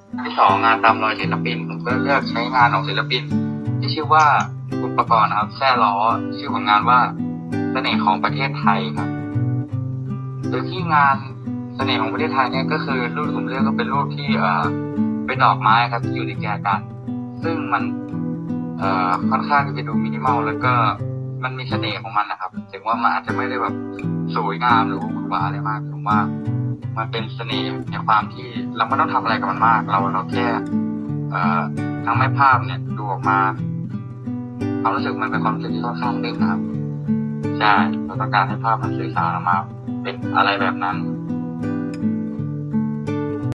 ที่สองงานตามรอยศิลปินผมก็เลือกใช้งานของศิลปินที่ชื่อว่าคุณประกรณ์นะครับแซ่ล้อชื่อของงานว่าเสน่ห์ของประเทศไทยครับโดยที่งานเสน่ห์ของประเทศไทยเนี่ยก็คือรูปที่ผมเลือกก็เป็นรูปที่เป็นดอกไม้ครับที่อยู่ในแกนกันซึ่งมันค่อนข้างที่จะดูมินิมอลแล้วก็มันมีเสน่ห์ของมันนะครับถึงว่ามันอาจจะไม่ได้แบบสวยงามหรือว่าหวือหวาอะไรมากผมว่ามันเป็นเสน่ห์ในความที่เราไม่ต้องทำอะไรกับมันมากเราแค่ทั้งแม่ภาพเนี่ยดูออกมาความรู้สึกมันเป็นความรู้สึกที่ค่อนข้างนิ่งนะครับใช่เราต้องการให้ภาพมันสื่อสารออกมาเป็นอะไรแบบนั้น